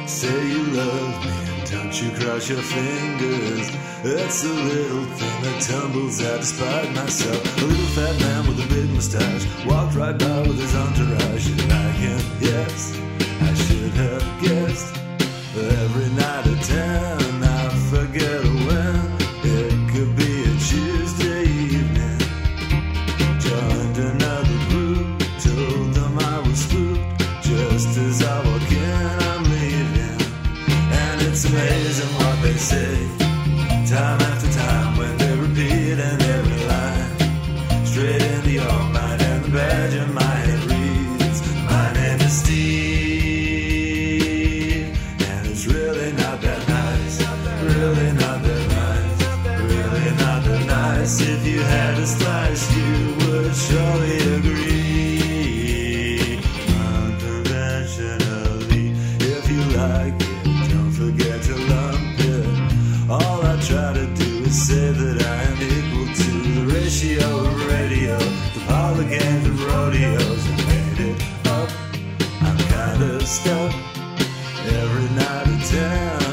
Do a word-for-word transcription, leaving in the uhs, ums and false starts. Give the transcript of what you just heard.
Say you love me and don't you cross your fingers. That's a little thing that tumbles out despite myself. A little fat man with a big mustache walked right by with his entourage. You like him? Yes, I should have guessed. Every night at ten, I forget when. It could be a Tuesday evening. Joined another group, told them I was spooked. Just as I walk in, I'm leaving. And it's amazing what they say, time after time, when they repeat in every line. Straight into your mind, and the badge in my head reads, my name is Steve. And it's really not that nice, really not that nice, really not that nice. If you had a slice, you would surely agree. Unconventionally, if you like it, don't forget to lump it. All I try to do is say that I am equal to the ratio of radio, the parlor games and rodeos. I made it up, I'm kinda stuck. Every night at ten,